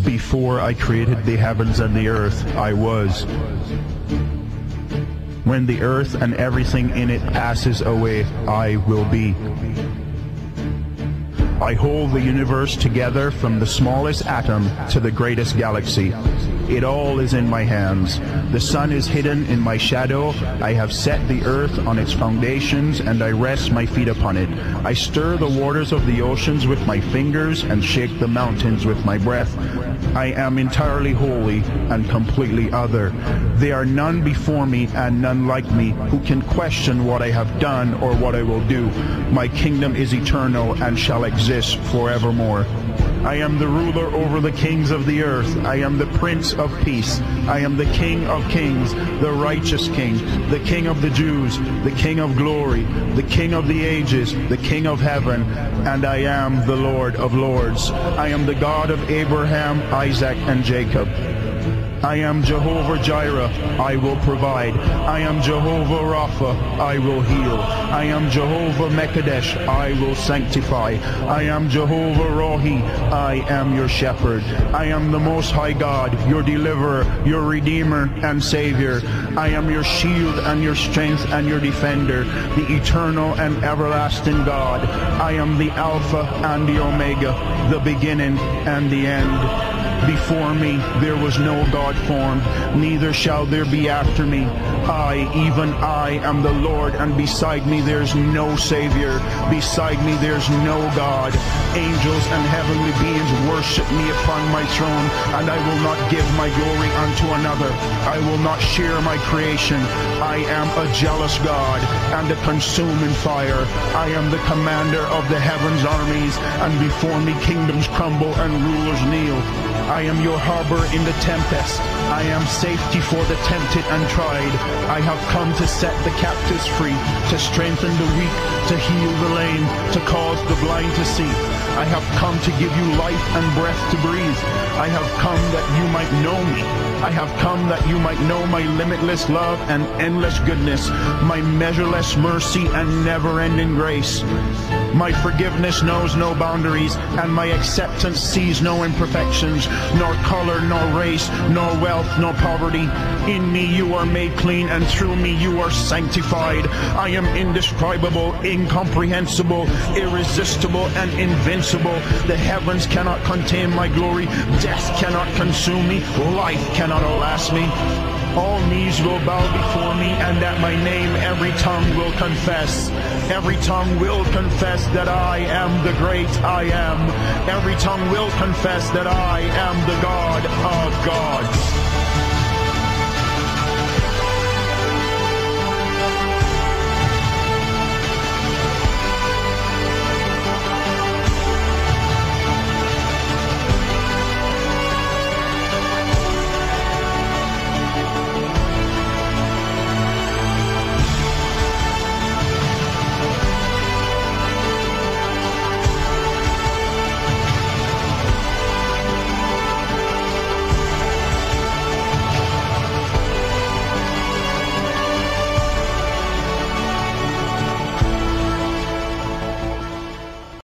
Before I created the heavens and the earth, I was. When the earth and everything in it passes away, I will be. I hold the universe together from the smallest atom to the greatest galaxy. It all is in my hands. The sun is hidden in my shadow. I have set the earth on its foundations, and I rest my feet upon it. I stir the waters of the oceans with my fingers and shake the mountains with my breath. I am entirely holy and completely other. There are none before me and none like me who can question what I have done or what I will do. My kingdom is eternal and shall exist forevermore. I am the ruler over the kings of the earth. I am the Prince of Peace. I am the King of kings, the righteous King, the King of the Jews, the King of glory, the King of the ages, the King of heaven, and I am the Lord of lords. I am the God of Abraham, Isaac, and Jacob. I am Jehovah Jireh, I will provide. I am Jehovah Rapha, I will heal. I am Jehovah Mekadesh, I will sanctify. I am Jehovah Rohi, I am your shepherd. I am the Most High God, your deliverer, your redeemer and savior. I am your shield and your strength and your defender, the eternal and everlasting God. I am the Alpha and the Omega, the beginning and the end. Before me there was no God formed, neither shall there be after me. I, even I, am the Lord, and beside me there's no Savior. Beside me there's no God. Angels and heavenly beings worship me upon my throne, and I will not give my glory unto another. I will not share my creation. I am a jealous God and a consuming fire. I am the commander of the heavens' armies, and before me kingdoms crumble and rulers kneel. I am your harbor in the tempest. I am safety for the tempted and tried. I have come to set the captives free, to strengthen the weak, to heal the lame, to cause the blind to see. I have come to give you life and breath to breathe. I have come that you might know me. I have come that you might know my limitless love and endless goodness, my measureless mercy and never-ending grace. My forgiveness knows no boundaries, and my acceptance sees no imperfections, nor color, nor race, nor wealth, nor poverty. In me you are made clean, and through me you are sanctified. I am indescribable, incomprehensible, irresistible, and invincible. The heavens cannot contain my glory. Death cannot consume me. Life cannot outlast me. All knees will bow before me, and at my name every tongue will confess. Every tongue will confess that I am the great I am. Every tongue will confess that I am the God of gods.